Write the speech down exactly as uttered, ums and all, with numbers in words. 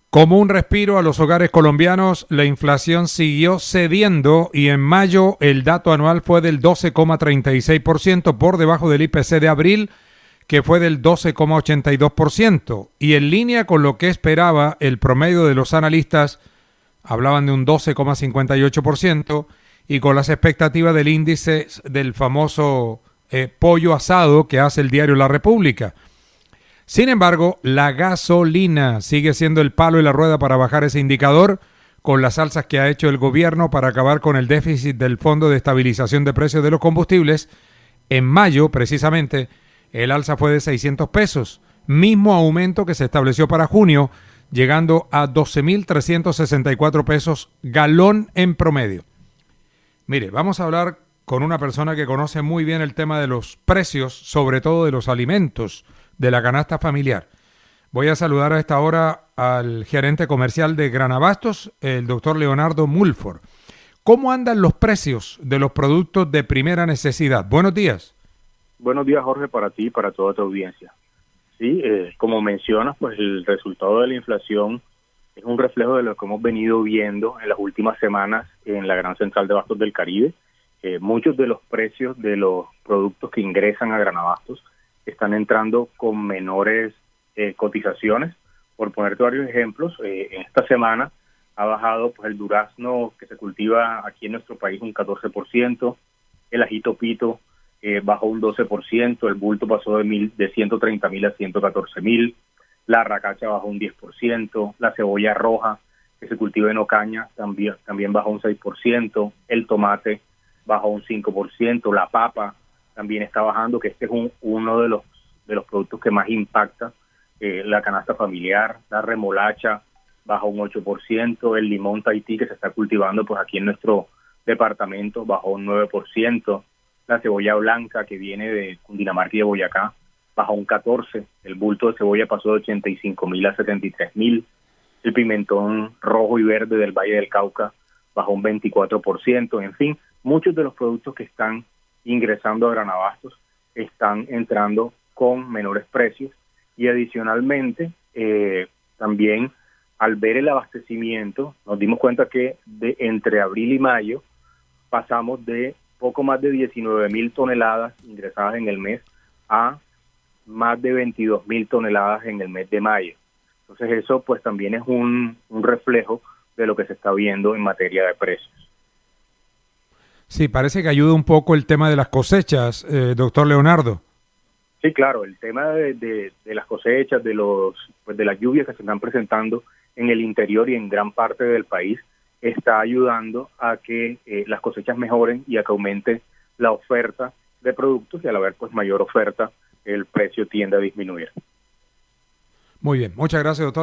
Como un respiro a los hogares colombianos, la inflación siguió cediendo y en mayo el dato anual fue del doce coma treinta y seis por ciento por debajo del I P C de abril, que fue del doce coma ochenta y dos por ciento. Y en línea con lo que esperaba el promedio de los analistas, hablaban de un doce coma cincuenta y ocho por ciento, y con las expectativas del índice del famoso eh, pollo asado que hace el diario La República. Sin embargo, la gasolina sigue siendo el palo y la rueda para bajar ese indicador, con las alzas que ha hecho el gobierno para acabar con el déficit del Fondo de Estabilización de Precios de los Combustibles. En mayo, precisamente, el alza fue de seiscientos pesos, mismo aumento que se estableció para junio, llegando a doce mil trescientos sesenta y cuatro pesos galón en promedio. Mire, vamos a hablar con una persona que conoce muy bien el tema de los precios, sobre todo de los alimentos, de la canasta familiar. Voy a saludar a esta hora al gerente comercial de Granabastos, el doctor Leonardo Mulford. ¿Cómo andan los precios de los productos de primera necesidad? Buenos días. Buenos días, Jorge, para ti y para toda tu audiencia. Sí, eh, como mencionas, pues el resultado de la inflación es un reflejo de lo que hemos venido viendo en las últimas semanas en la Gran Central de Abastos del Caribe. Eh, muchos de los precios de los productos que ingresan a Granabastos están entrando con menores eh, cotizaciones. Por ponerte varios ejemplos, eh, en esta semana ha bajado pues el durazno que se cultiva aquí en nuestro país un catorce por ciento, el ajito pito eh, bajó un doce por ciento, el bulto pasó de, mil, de ciento treinta mil a ciento catorce mil, la racacha bajó un diez por ciento, la cebolla roja que se cultiva en Ocaña también, también bajó un seis por ciento, el tomate bajó un cinco por ciento, la papa también está bajando, que este es un, uno de los de los productos que más impacta eh, la canasta familiar. La remolacha bajó un ocho por ciento, el limón Tahití que se está cultivando pues aquí en nuestro departamento bajó un nueve por ciento, la cebolla blanca que viene de Cundinamarca y de Boyacá bajó un catorce por ciento, el bulto de cebolla pasó de ochenta y cinco mil a setenta y tres mil, el pimentón rojo y verde del Valle del Cauca bajó un veinticuatro por ciento, en fin, muchos de los productos que están ingresando a Granabastos están entrando con menores precios y adicionalmente eh, también al ver el abastecimiento nos dimos cuenta que de entre abril y mayo pasamos de poco más de diecinueve mil toneladas ingresadas en el mes a más de veintidós mil toneladas en el mes de mayo. Entonces eso pues también es un, un reflejo de lo que se está viendo en materia de precios. Sí, parece que ayuda un poco el tema de las cosechas, eh, doctor Leonardo. Sí, claro, el tema de, de, de las cosechas, de los pues de las lluvias que se están presentando en el interior y en gran parte del país, está ayudando a que eh, las cosechas mejoren y a que aumente la oferta de productos, y al haber pues mayor oferta, el precio tiende a disminuir. Muy bien, muchas gracias, doctor.